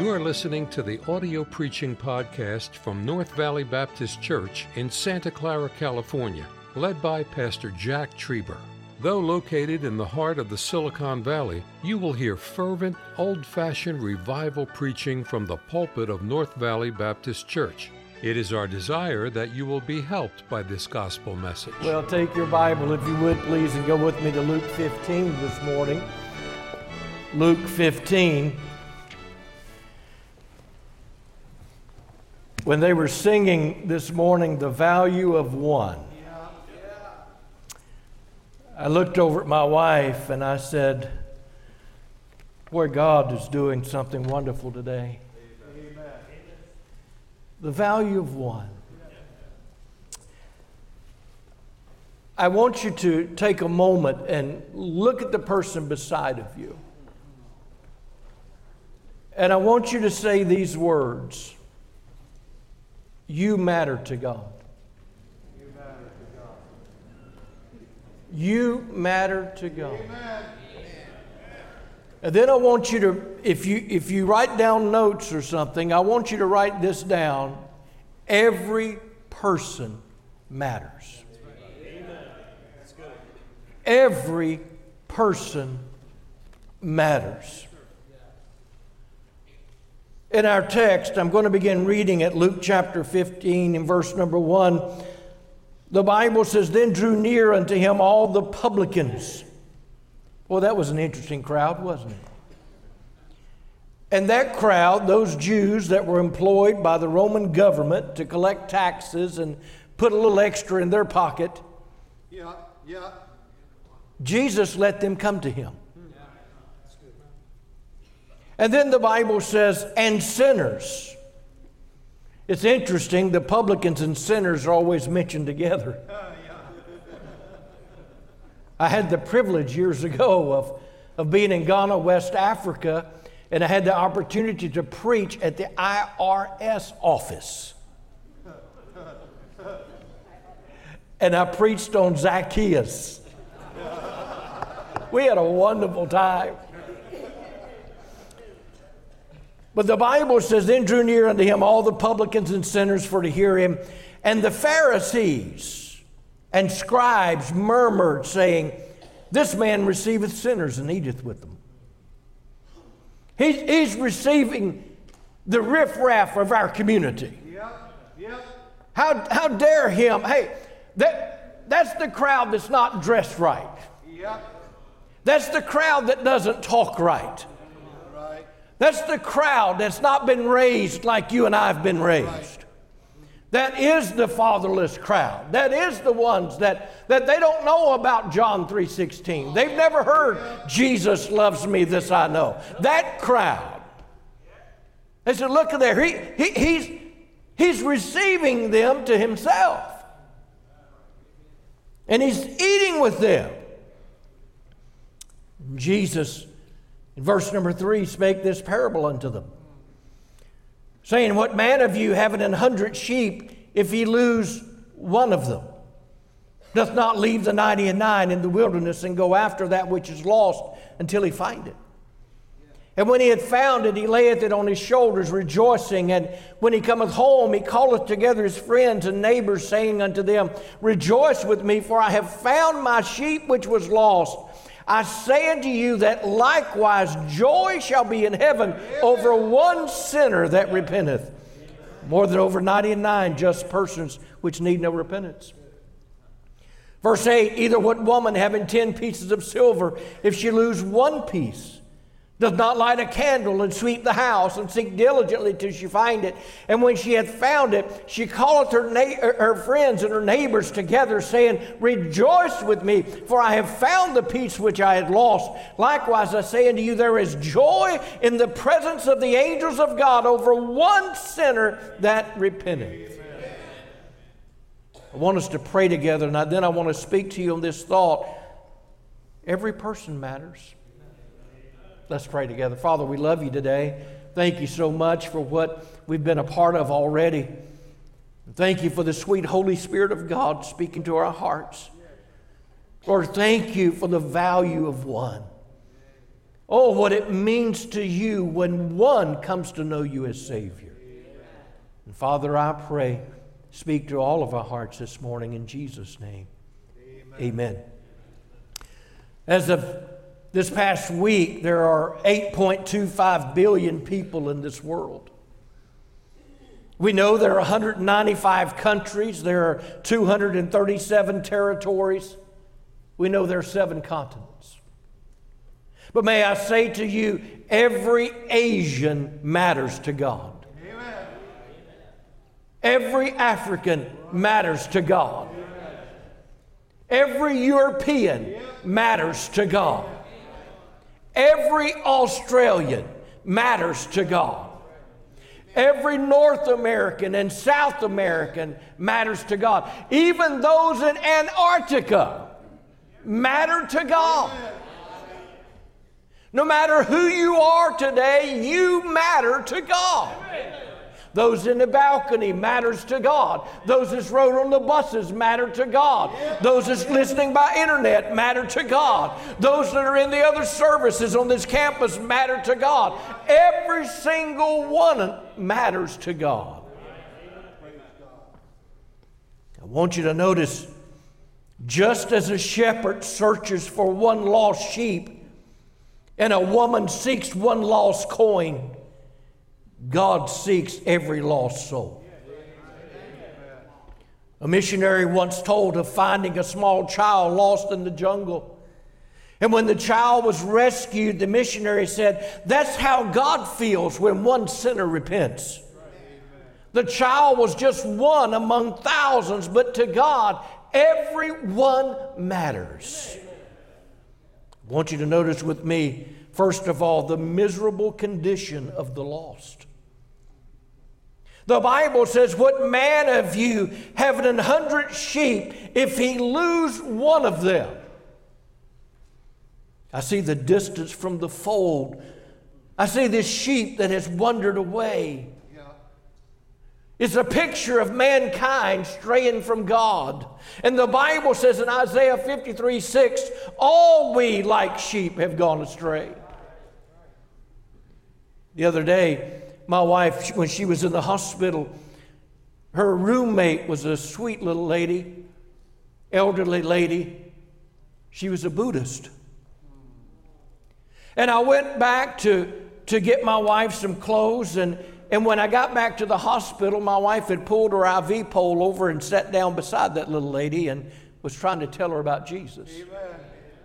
You are listening to the audio preaching podcast from North Valley Baptist Church in Santa Clara, California, led by Pastor Jack Trieber. Though located in the heart of the Silicon Valley, you will hear fervent, old-fashioned revival preaching from the pulpit of North Valley Baptist Church. It is our desire that you will be helped by this gospel message. Well, take your Bible, if you would, please, and go with me to Luke 15 this morning. Luke 15. When they were singing this morning, The Value of One, I looked over at my wife and I said, boy, God is doing something wonderful today. Amen. The value of one. I want you to take a moment and look at the person beside of you. And I want you to say these words. You matter to God. You matter to God. Amen. And then I want you to, if you write down notes or something, I want you to write this down. Every person matters. Every person matters. In our text, I'm going to begin reading at Luke chapter 15 in verse number 1. The Bible says, then drew near unto him all the publicans. Well, that was an interesting crowd, wasn't it? And that crowd, those Jews that were employed by the Roman government to collect taxes and put a little extra in their pocket, Jesus let them come to him. And then the Bible says, and sinners. It's interesting, the publicans and sinners are always mentioned together. I had the privilege years ago of being in Ghana, West Africa, and I had the opportunity to preach at the IRS office. And I preached on Zacchaeus. We had a wonderful time. But the Bible says, then drew near unto him all the publicans and sinners for to hear him. And the Pharisees and scribes murmured, saying, this man receiveth sinners and eateth with them. He's receiving the riffraff of our community. How dare him? Hey, that's the crowd that's not dressed right. That's the crowd that doesn't talk right. That's the crowd that's not been raised like you and I have been raised. That is the fatherless crowd. That is the ones that they don't know about John 3:16. They've never heard Jesus loves me, this I know. That crowd. They said, look at there. He's receiving them to himself. And he's eating with them. Jesus, in verse number 3, spake this parable unto them, saying, what man of you having 100 sheep, if he lose one of them, doth not leave the 99 in the wilderness and go after that which is lost until he find it? And when he had found it, he layeth it on his shoulders, rejoicing. And when he cometh home, he calleth together his friends and neighbors, saying unto them, rejoice with me, for I have found my sheep which was lost. I say unto you that likewise joy shall be in heaven over one sinner that repenteth, more than over 99 just persons which need no repentance. Verse 8, either what woman having 10 pieces of silver, if she lose one piece, doth not light a candle and sweep the house and seek diligently till she find it. And when she hath found it, she calleth her friends and her neighbors together, saying, rejoice with me, for I have found the piece which I had lost. Likewise I say unto you, there is joy in the presence of the angels of God over one sinner that repenteth. I want us to pray together, and then I want to speak to you on this thought. Every person matters. Let's pray together. Father, we love you today. Thank you so much for what we've been a part of already. Thank you for the sweet Holy Spirit of God speaking to our hearts. Lord, thank you for the value of one. Oh, what it means to you when one comes to know you as Savior. And Father, I pray, speak to all of our hearts this morning in Jesus' name. Amen. As of this past week, there are 8.25 billion people in this world. We know there are 195 countries. There are 237 territories. We know there are 7 continents. But may I say to you, every Asian matters to God. Amen. Every African matters to God. Every European matters to God. Every Australian matters to God. Every North American and South American matters to God. Even those in Antarctica matter to God. No matter who you are today, you matter to God. Those in the balcony matters to God. Those that rode on the buses matter to God. Those that's listening by internet matter to God. Those that are in the other services on this campus matter to God. Every single one matters to God. I want you to notice, just as a shepherd searches for one lost sheep and a woman seeks one lost coin, God seeks every lost soul. A missionary once told of finding a small child lost in the jungle. And when the child was rescued, the missionary said, that's how God feels when one sinner repents. The child was just one among thousands, but to God, everyone matters. I want you to notice with me, first of all, the miserable condition of the lost. The Bible says, what man of you having 100 sheep, if he lose one of them? I see the distance from the fold. I see this sheep that has wandered away. It's a picture of mankind straying from God. And the Bible says in Isaiah 53:6, all we like sheep have gone astray. The other day, my wife, when she was in the hospital, her roommate was a sweet little lady, elderly lady. She was a Buddhist. And I went back to get my wife some clothes, and when I got back to the hospital, my wife had pulled her IV pole over and sat down beside that little lady and was trying to tell her about Jesus. Amen.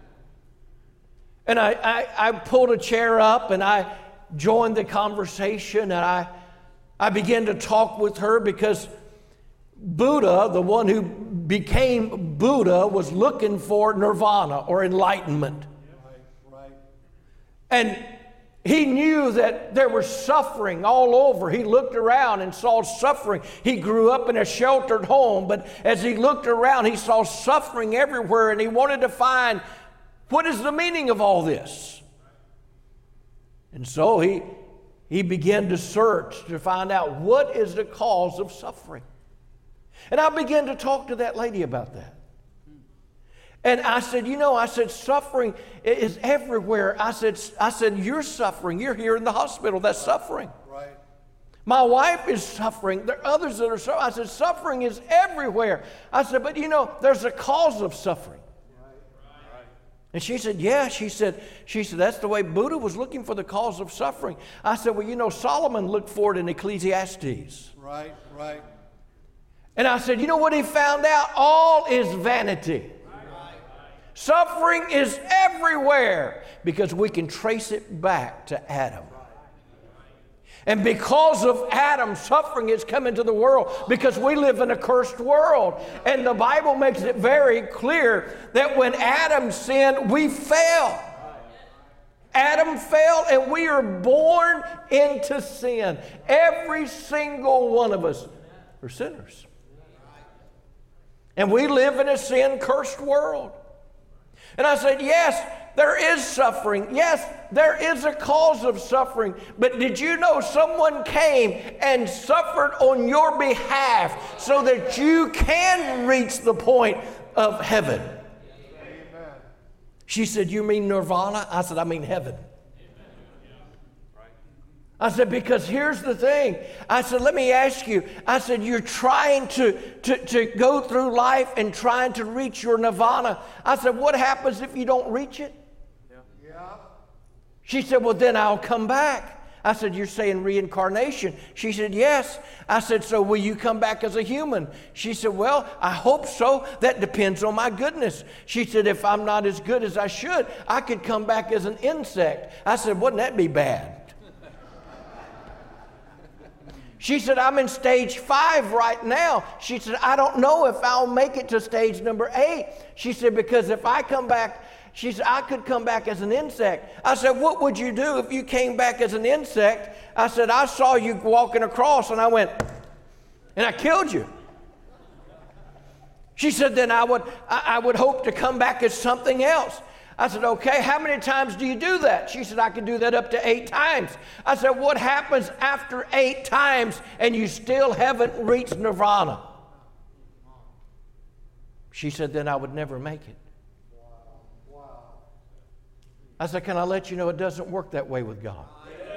And I pulled a chair up and I joined the conversation, and I began to talk with her because Buddha, the one who became Buddha, was looking for nirvana or enlightenment. Right. And he knew that there was suffering all over. He looked around and saw suffering. He grew up in a sheltered home, but as he looked around, he saw suffering everywhere, and he wanted to find, what is the meaning of all this? And so he began to search to find out what is the cause of suffering. And I began to talk to that lady about that. And I said, suffering is everywhere. I said, you're suffering. You're here in the hospital. That's suffering. Right. My wife is suffering. There are others that are suffering. I said, suffering is everywhere. I said, but there's a cause of suffering. And she said, yeah. She said, that's the way Buddha was looking for the cause of suffering. I said, well, Solomon looked for it in Ecclesiastes. Right. And I said, you know what he found out? All is vanity. Suffering is everywhere because we can trace it back to Adam. And because of Adam, suffering has come into the world because we live in a cursed world. And the Bible makes it very clear that when Adam sinned, we fell. Adam fell and we are born into sin. Every single one of us are sinners. And we live in a sin-cursed world. And I said, yes, there is suffering. Yes, there is a cause of suffering. But did you know someone came and suffered on your behalf so that you can reach the point of heaven? Amen. She said, you mean nirvana? I said, I mean heaven. I said, because here's the thing. I said, let me ask you. I said, you're trying to go through life and trying to reach your nirvana. I said, what happens if you don't reach it? Yeah. She said, well, then I'll come back. I said, you're saying reincarnation? She said, yes. I said, so will you come back as a human? She said, well, I hope so. That depends on my goodness. She said, if I'm not as good as I should, I could come back as an insect. I said, wouldn't that be bad? She said, I'm in stage 5 right now. She said, I don't know if I'll make it to stage number 8. She said, because if I come back, she said, I could come back as an insect. I said, what would you do if you came back as an insect? I said, I saw you walking across and I went, and I killed you. She said, then I would hope to come back as something else. I said, okay, how many times do you do that? She said, I can do that up to 8 times. I said, what happens after 8 times and you still haven't reached nirvana? She said, then I would never make it. I said, can I let you know it doesn't work that way with God?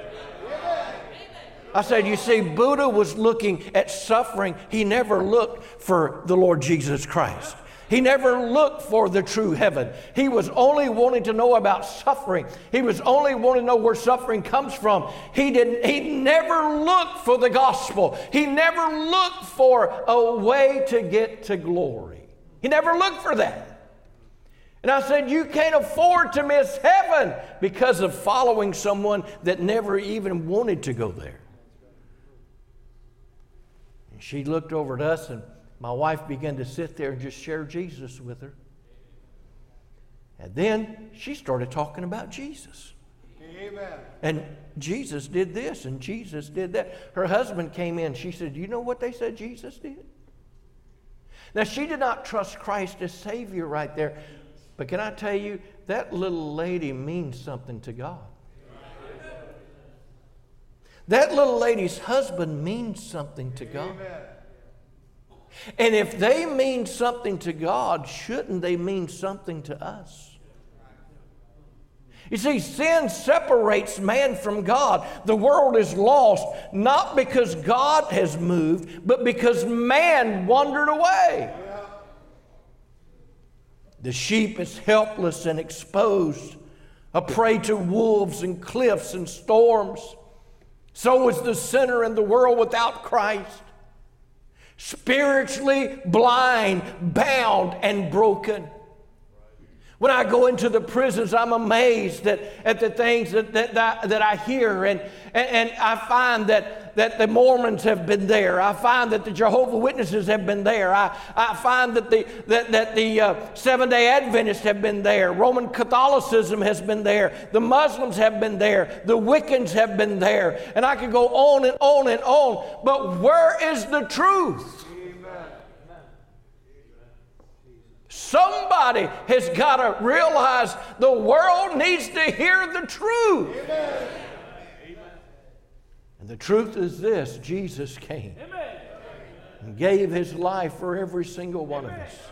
I said, you see, Buddha was looking at suffering. He never looked for the Lord Jesus Christ. He never looked for the true heaven. He was only wanting to know about suffering. He was only wanting to know where suffering comes from. He never looked for the gospel. He never looked for a way to get to glory. He never looked for that. And I said, you can't afford to miss heaven because of following someone that never even wanted to go there. And she looked over at us, and my wife began to sit there and just share Jesus with her. And then she started talking about Jesus. Amen. And Jesus did this and Jesus did that. Her husband came in. She said, you know what they said Jesus did? Now, she did not trust Christ as Savior right there. But can I tell you, that little lady means something to God. That little lady's husband means something to God. Amen. And if they mean something to God, shouldn't they mean something to us? You see, sin separates man from God. The world is lost, not because God has moved, but because man wandered away. The sheep is helpless and exposed, a prey to wolves and cliffs and storms. So is the sinner in the world without Christ. Spiritually blind, bound, and broken. When I go into the prisons, I'm amazed at the things that I hear, and I find that the Mormons have been there. I find that the Jehovah's Witnesses have been there. I find that the Seventh-day Adventists have been there. Roman Catholicism has been there. The Muslims have been there. The Wiccans have been there. And I could go on and on and on. But where is the truth? Somebody has got to realize the world needs to hear the truth. Amen. And the truth is this: Jesus came and gave his life for every single one of us.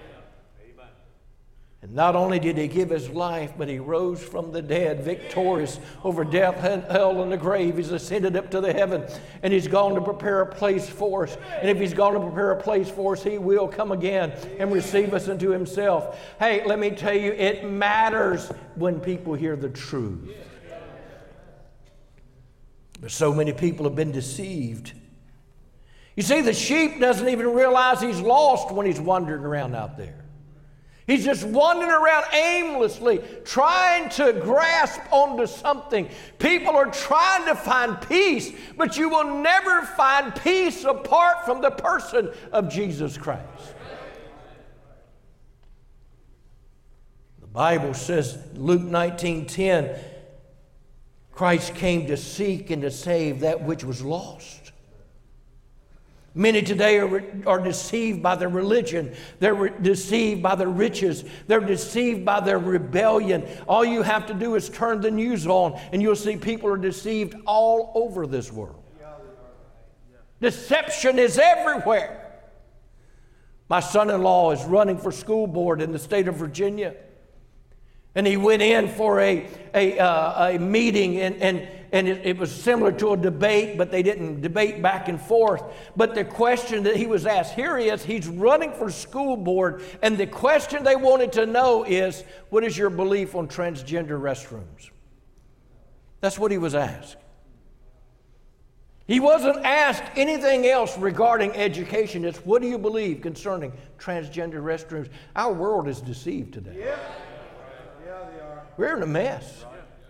And not only did he give his life, but he rose from the dead, victorious over death, hell, and the grave. He's ascended up to the heaven, and he's gone to prepare a place for us. And if he's gone to prepare a place for us, he will come again and receive us into himself. Hey, let me tell you, it matters when people hear the truth. But so many people have been deceived. You see, the sheep doesn't even realize he's lost when he's wandering around out there. He's just wandering around aimlessly, trying to grasp onto something. People are trying to find peace, but you will never find peace apart from the person of Jesus Christ. The Bible says, Luke 19:10, Christ came to seek and to save that which was lost. Many today are deceived by their religion. They're deceived by their riches. They're deceived by their rebellion. All you have to do is turn the news on, and you'll see people are deceived all over this world. Deception is everywhere. My son-in-law is running for school board in the state of Virginia. And he went in for a meeting, and And it was similar to a debate, but they didn't debate back and forth. But the question that he was asked, here he is, he's running for school board, and the question they wanted to know is, what is your belief on transgender restrooms? That's what he was asked. He wasn't asked anything else regarding education. It's, what do you believe concerning transgender restrooms? Our world is deceived today. Yeah, they are. We're in a mess.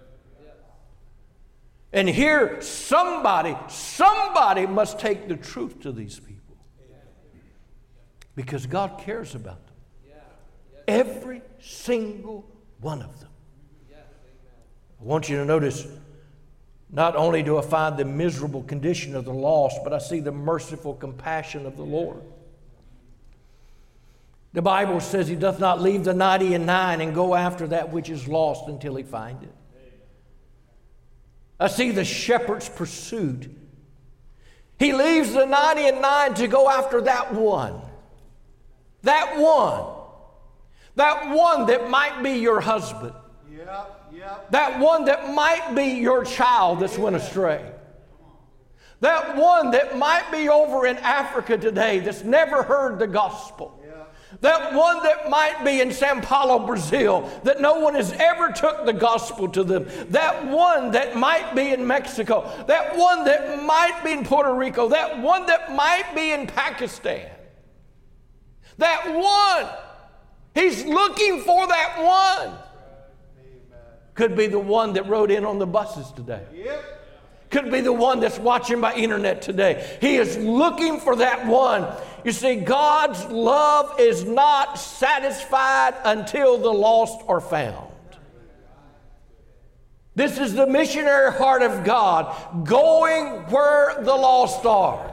And here, somebody must take the truth to these people. Because God cares about them. Every single one of them. I want you to notice, not only do I find the miserable condition of the lost, but I see the merciful compassion of the Lord. The Bible says he doth not leave the 99 and go after that which is lost until he find it. I see the shepherd's pursuit. He leaves the 99 to go after that one. That one. That one that might be your husband. That one that might be your child that's went astray. That one that might be over in Africa today that's never heard the gospel. That one that might be in Sao Paulo, Brazil, that no one has ever took the gospel to them. That one that might be in Mexico. That one that might be in Puerto Rico. That one that might be in Pakistan. That one. He's looking for that one. Could be the one that rode in on the buses today. Could be the one that's watching by internet today. He is looking for that one. You see, God's love is not satisfied until the lost are found. This is the missionary heart of God, going where the lost are.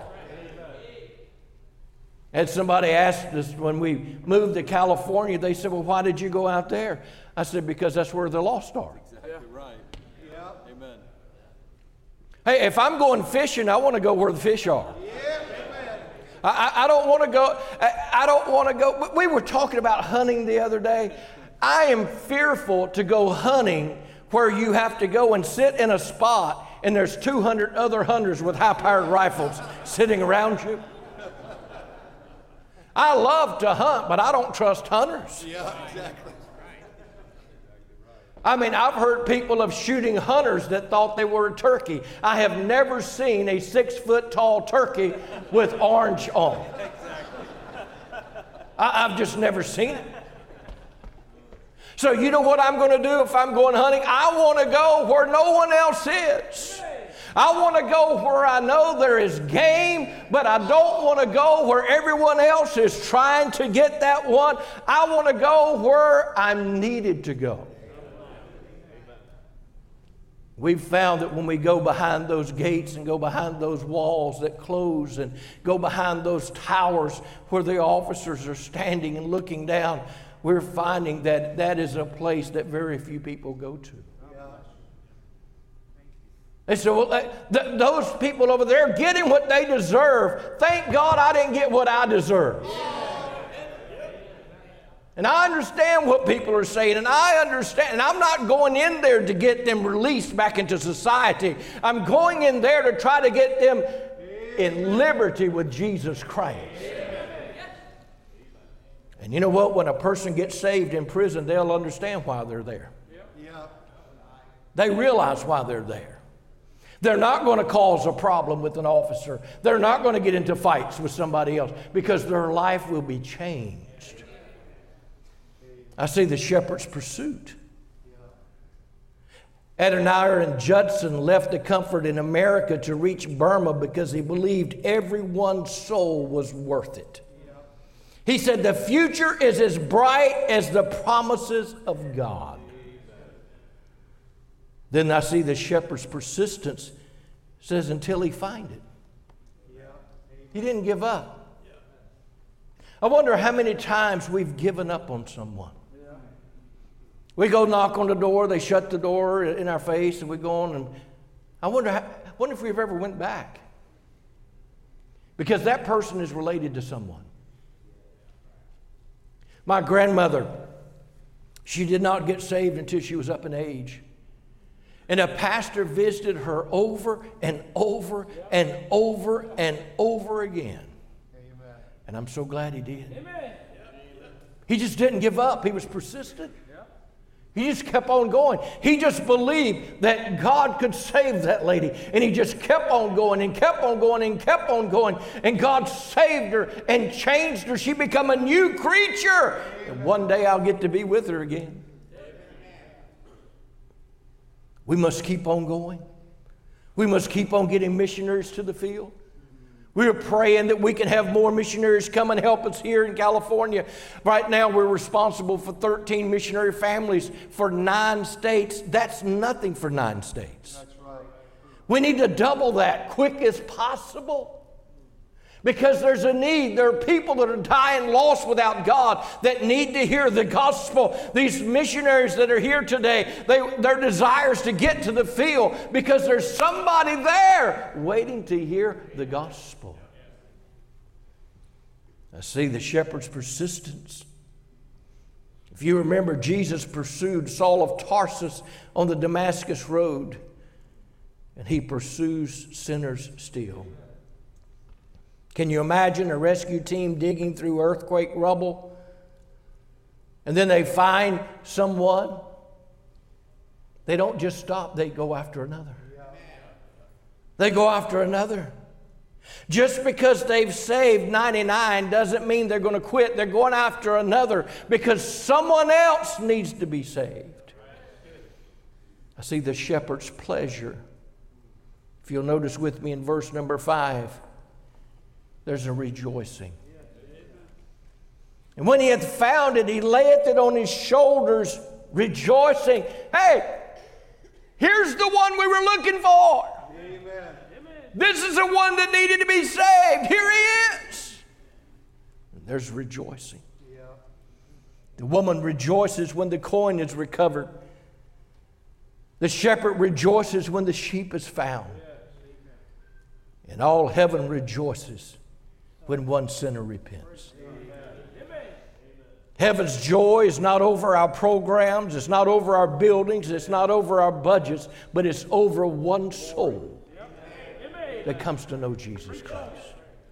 And somebody asked us when we moved to California, they said, well, why did you go out there? I said, because that's where the lost are. Exactly right. Yeah. Amen. Hey, if I'm going fishing, I want to go where the fish are. Yeah. I don't want to go. I don't want to go. We were talking about hunting the other day. I am fearful to go hunting where you have to go and sit in a spot and there's 200 other hunters with high-powered rifles sitting around you. I love to hunt, but I don't trust hunters. Yeah, exactly. I mean, I've heard people of shooting hunters that thought they were a turkey. I have never seen a 6-foot-tall turkey with orange on. I've just never seen it. So you know what I'm going to do if I'm going hunting? I want to go where no one else is. I want to go where I know there is game, but I don't want to go where everyone else is trying to get that one. I want to go where I'm needed to go. We've found that when we go behind those gates and go behind those walls that close and go behind those towers where the officers are standing and looking down, we're finding that that is a place that very few people go to. And so those people over there are getting what they deserve. Thank God I didn't get what I deserve. And I understand what people are saying, and I understand, and I'm not going in there to get them released back into society. I'm going in there to try to get them in liberty with Jesus Christ. And you know what? When a person gets saved in prison, they'll understand why they're there. They realize why they're there. They're not going to cause a problem with an officer. They're not going to get into fights with somebody else because their life will be changed. I see the shepherd's pursuit. Adoniram Judson left the comfort in America to reach Burma because he believed everyone's soul was worth it. He said the future is as bright as the promises of God. Then I see the shepherd's persistence. It says until he find it. He didn't give up. I wonder how many times we've given up on someone. We go knock on the door, they shut the door in our face, and we go on, and I wonder if we've ever went back. Because that person is related to someone. My grandmother, she did not get saved until she was up in age. And a pastor visited her over and over and over and over again. Amen. And I'm so glad he did. Amen. He just didn't give up. He was persistent. He just kept on going. He just believed that God could save that lady. And he just kept on going and kept on going and kept on going. And God saved her and changed her. She became a new creature. And one day I'll get to be with her again. We must keep on going. We must keep on getting missionaries to the field. We're praying that we can have more missionaries come and help us here in California. Right now, we're responsible for 13 missionary families for 9 states. That's nothing for 9 states. That's right. We need to double that quick as possible. Because there's a need. There are people that are dying lost without God that need to hear the gospel. These missionaries that are here today, their desire is to get to the field because there's somebody there waiting to hear the gospel. I see the shepherd's persistence. If you remember, Jesus pursued Saul of Tarsus on the Damascus road, and he pursues sinners still. Can you imagine a rescue team digging through earthquake rubble? And then they find someone. They don't just stop, they go after another. They go after another. Just because they've saved 99 doesn't mean they're going to quit. They're going after another because someone else needs to be saved. I see the shepherd's pleasure. If you'll notice with me in verse number 5. There's a rejoicing. And when he hath found it, he layeth it on his shoulders, rejoicing. Hey, here's the one we were looking for. Amen. This is the one that needed to be saved. Here he is. And there's rejoicing. Yeah. The woman rejoices when the coin is recovered. The shepherd rejoices when the sheep is found. And all heaven rejoices when one sinner repents. Heaven's joy is not over our programs, it's not over our buildings, it's not over our budgets, but it's over one soul that comes to know Jesus Christ.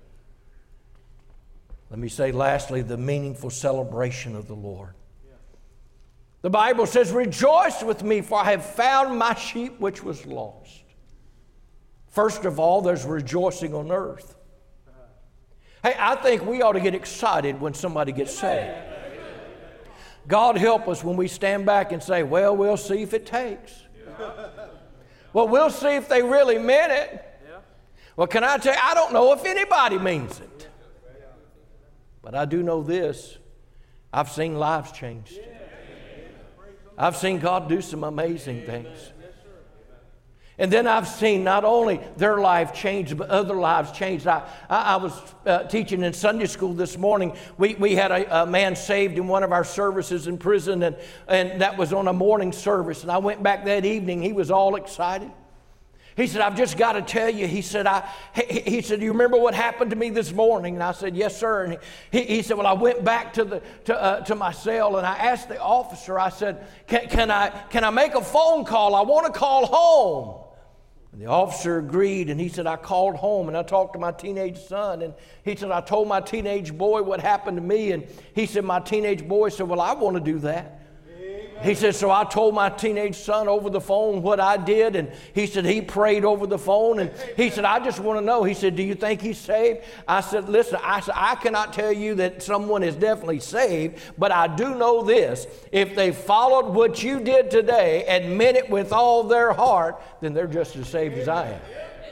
Let me say lastly, the meaningful celebration of the Lord. The Bible says, rejoice with me, for I have found my sheep which was lost. First of all, there's rejoicing on earth. Hey, I think we ought to get excited when somebody gets saved. God help us when we stand back and say, well, we'll see if it takes. Well, we'll see if they really meant it. Well, can I tell you, I don't know if anybody means it. But I do know this. I've seen lives changed. I've seen God do some amazing things. And then I've seen not only their life change, but other lives changed. I was teaching in Sunday school this morning. We had a man saved in one of our services in prison, and that was on a morning service. And I went back that evening. He was all excited. He said, I've just got to tell you. He said, do you remember what happened to me this morning? And I said, yes, sir. And he said, well, I went back to my cell, and I asked the officer, I said, can I make a phone call? I want to call home. And the officer agreed, and he said, I called home, and I talked to my teenage son, and he said, I told my teenage boy what happened to me, and he said, my teenage boy said, well, I want to do that. He said, so I told my teenage son over the phone what I did, and he said he prayed over the phone, and he said, I just want to know. He said, do you think he's saved? I said, listen, I cannot tell you that someone is definitely saved, but I do know this. If they followed what you did today and meant it with all their heart, then they're just as saved as I am.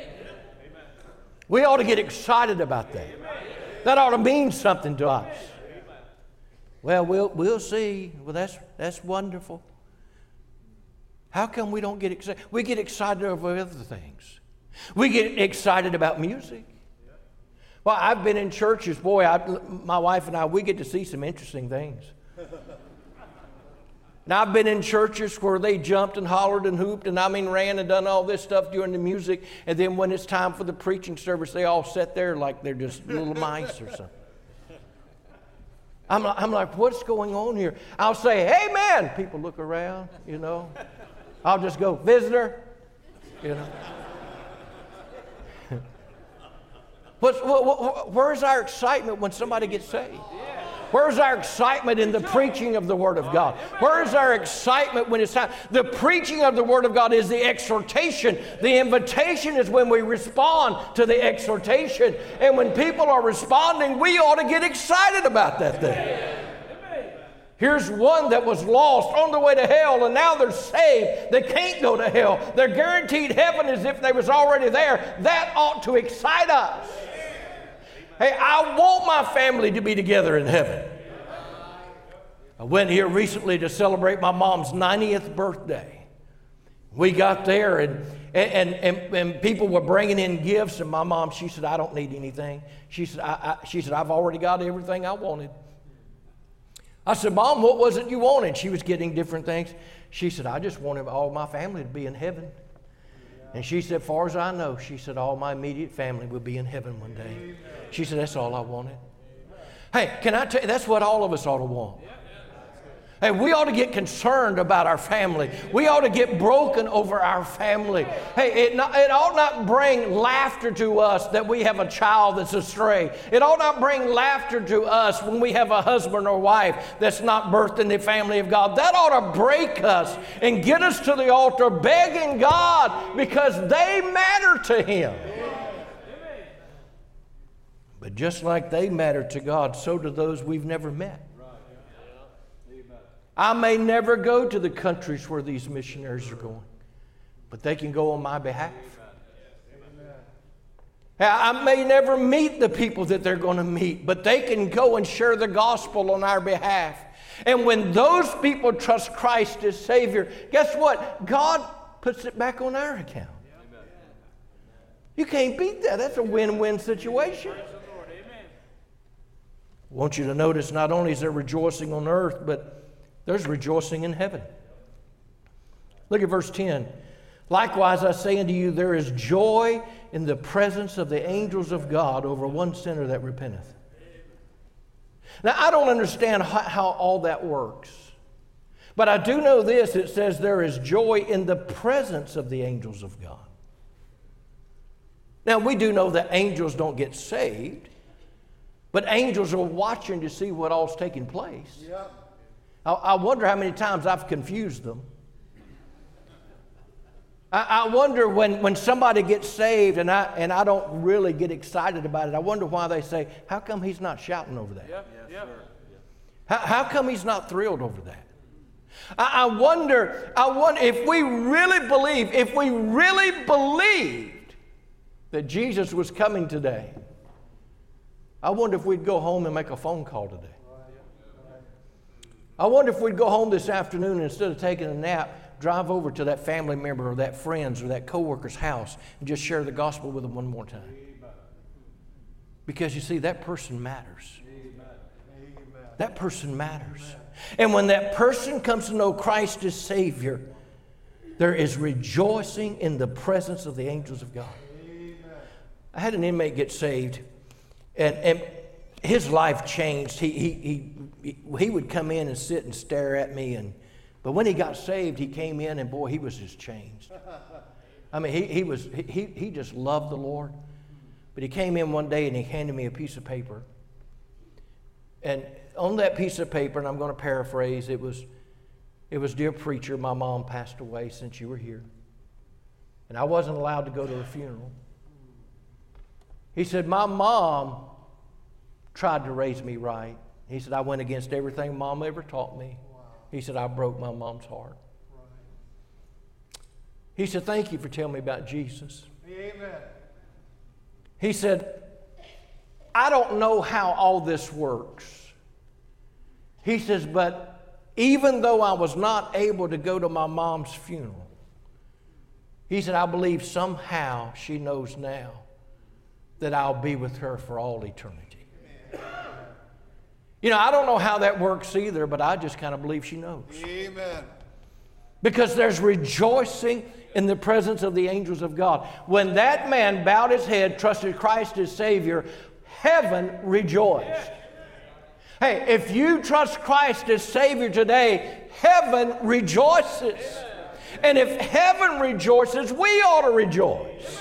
We ought to get excited about that. That ought to mean something to us. Well, we'll see. Well, that's wonderful. How come we don't get excited? We get excited over other things. We get excited about music. Well, I've been in churches. Boy, my wife and I, we get to see some interesting things. Now, I've been in churches where they jumped and hollered and hooped and ran and done all this stuff during the music. And then when it's time for the preaching service, they all sit there like they're just little mice or something. I'm like, what's going on here? I'll say, amen. People look around, I'll just go, visitor, you know. Where's our excitement when somebody gets saved? Where's our excitement in the preaching of the Word of God? Where's our excitement when it's time? The preaching of the Word of God is the exhortation. The invitation is when we respond to the exhortation. And when people are responding, we ought to get excited about that thing. Here's one that was lost on the way to hell, and now they're saved. They can't go to hell. They're guaranteed heaven as if they was already there. That ought to excite us. Hey, I want my family to be together in heaven. I went here recently to celebrate my mom's 90th birthday. We got there, and people were bringing in gifts, and my mom, she said, I don't need anything. She said, I've already got everything I wanted. I said, Mom, what was it you wanted? She was getting different things. She said, I just wanted all my family to be in heaven. And she said, far as I know, she said, all my immediate family will be in heaven one day. She said, that's all I wanted. Hey, can I tell you, that's what all of us ought to want. Hey, we ought to get concerned about our family. We ought to get broken over our family. Hey, it ought not bring laughter to us that we have a child that's astray. It ought not bring laughter to us when we have a husband or wife that's not birthed in the family of God. That ought to break us and get us to the altar begging God because they matter to Him. But just like they matter to God, so do those we've never met. I may never go to the countries where these missionaries are going, but they can go on my behalf. I may never meet the people that they're going to meet, but they can go and share the gospel on our behalf. And when those people trust Christ as Savior, guess what? God puts it back on our account. You can't beat that. That's a win-win situation. I want you to notice not only is there rejoicing on earth, but there's rejoicing in heaven. Look at verse 10. Likewise, I say unto you, there is joy in the presence of the angels of God over one sinner that repenteth. Now, I don't understand how all that works. But I do know this. It says there is joy in the presence of the angels of God. Now, we do know that angels don't get saved. But angels are watching to see what all's taking place. Yep. I wonder how many times I've confused them. I wonder when somebody gets saved and I don't really get excited about it, I wonder why they say, how come he's not shouting over that? Yep. How come he's not thrilled over that? I wonder if we really believed that Jesus was coming today, I wonder if we'd go home and make a phone call today. I wonder if we'd go home this afternoon and instead of taking a nap, drive over to that family member or that friend's or that coworker's house and just share the gospel with them one more time. Because you see, that person matters. That person matters. And when that person comes to know Christ as Savior, there is rejoicing in the presence of the angels of God. I had an inmate get saved, and his life changed. He would come in and sit and stare at me, but when he got saved, he came in and boy, he was just changed. I mean, he just loved the Lord. But he came in one day and he handed me a piece of paper, and on that piece of paper, and I'm going to paraphrase, it was, dear preacher, my mom passed away since you were here, and I wasn't allowed to go to her funeral. He said, my mom tried to raise me right. He said, I went against everything Mom ever taught me. Wow. He said, I broke my mom's heart. Right. He said, thank you for telling me about Jesus. Amen. He said, I don't know how all this works. He says, but even though I was not able to go to my mom's funeral, he said, I believe somehow she knows now that I'll be with her for all eternity. You know, I don't know how that works either, but I just kind of believe she knows. Amen. Because there's rejoicing in the presence of the angels of God. When that man bowed his head, trusted Christ as Savior, heaven rejoiced. Hey, if you trust Christ as Savior today, heaven rejoices. And if heaven rejoices, we ought to rejoice.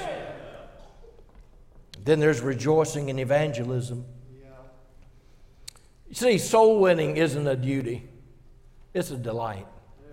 Then there's rejoicing in evangelism. You see, soul winning isn't a duty. It's a delight.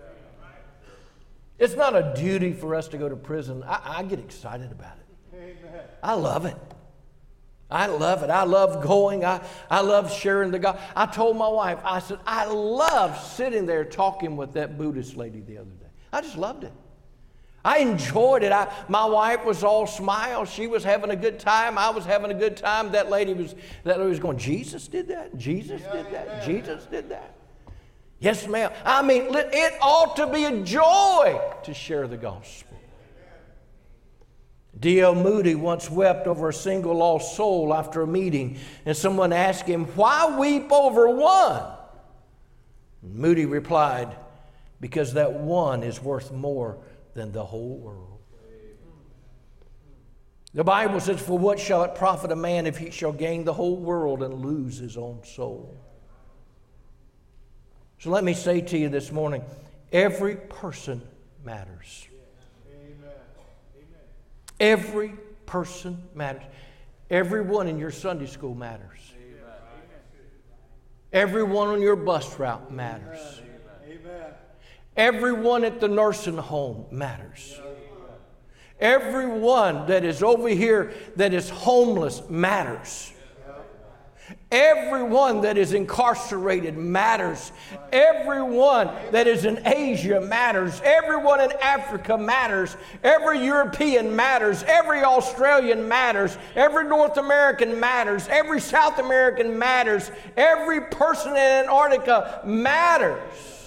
It's not a duty for us to go to prison. I get excited about it. I love it. I love it. I love going. I love sharing the gospel. I told my wife, I said, I love sitting there talking with that Buddhist lady the other day. I just loved it. I enjoyed it. My wife was all smiles. She was having a good time. I was having a good time. That lady was going, Jesus did that? Jesus did that? Jesus did that? Yes, ma'am. I mean, it ought to be a joy to share the gospel. D.L. Moody once wept over a single lost soul after a meeting, and someone asked him, why weep over one? Moody replied, because that one is worth more than the whole world. The Bible says, for what shall it profit a man if he shall gain the whole world and lose his own soul? So let me say to you this morning, every person matters. Every person matters. Everyone in your Sunday school matters. Everyone on your bus route matters. Everyone at the nursing home matters. Everyone that is over here that is homeless matters. Everyone that is incarcerated matters. Everyone that is in Asia matters. Everyone in Africa matters. Every European matters. Every Australian matters. Every North American matters. Every South American matters. Every person in Antarctica matters.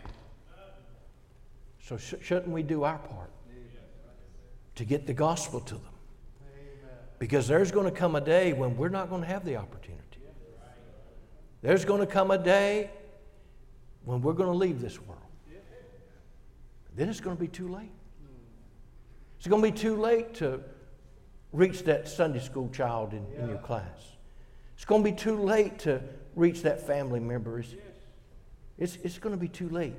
So shouldn't we do our part to get the gospel to them? Because there's going to come a day when we're not going to have the opportunity. There's going to come a day when we're going to leave this world. Then it's going to be too late. It's going to be too late to reach that Sunday school child in your class. It's going to be too late to reach that family member. It's going to be too late.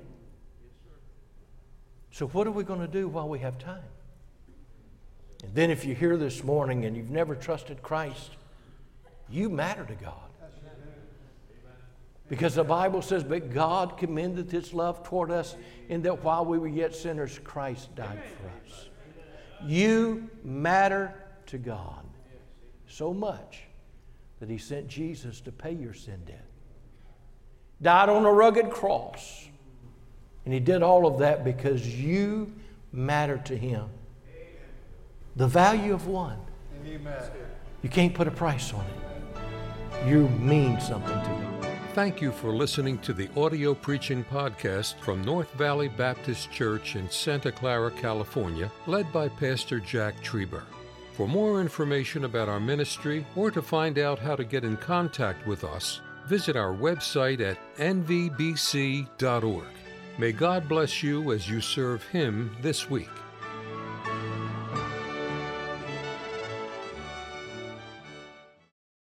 So what are we going to do while we have time? And then if you're here this morning and you've never trusted Christ, you matter to God. Because the Bible says, but God commendeth his love toward us in that while we were yet sinners, Christ died for us. You matter to God so much that he sent Jesus to pay your sin debt. Died on a rugged cross. And he did all of that because you matter to him. The value of one. Amen. You can't put a price on it. You mean something to God. Thank you for listening to the audio preaching podcast from North Valley Baptist Church in Santa Clara, California, led by Pastor Jack Trieber. For more information about our ministry or to find out how to get in contact with us, visit our website at nvbc.org. May God bless you as you serve him this week.